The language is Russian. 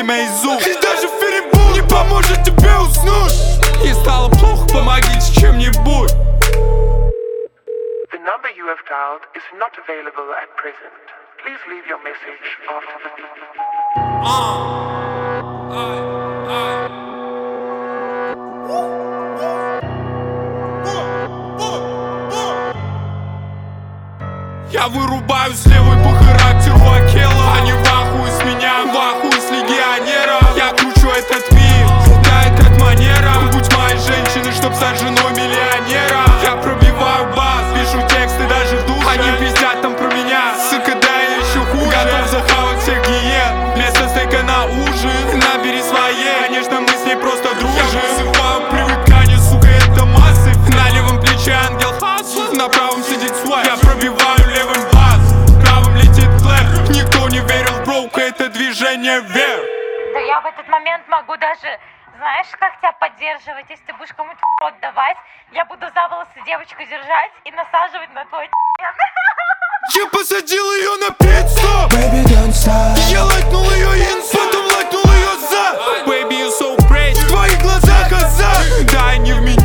имя Изу. И даже ферибул не поможет тебе уснуть. И стало плохо, помогите чем-нибудь. The number you have dialed is not available at present. Please leave your message after the beep. Я вырубаюсь левой по характеру Акела. Они в ахуе с меня, в ахуе с легионером. Я кручу этот мир, пугает как манера. Будь моей женщиной, чтоб стать женой миллионера. Я пробиваю бас, пишу тексты даже в душе. Они пиздят там про меня, сука, да я еще хуже. Готов захавать всех гиен, вместо стейка на ужин. Набери своей, конечно мы с ней просто дружим. Я вызываю привыкание, сука, это массы. На левом плече ангел Хасл, на правом сидит свай. Я пробиваю левым бас, правым летит клэп. Никто не верил в броука, это движение вверх. Да я в этот момент могу даже, знаешь, как тебя поддерживать. Если ты будешь кому-то рот давать, я буду за волосы девочку держать и насаживать на твой Я посадил ее на пиццу. Baby, don't stop. Я лайкнул ее инс, потом лайкнул ее зад. Baby, you so pretty. В твоих глазах азарт. Да, не в меня.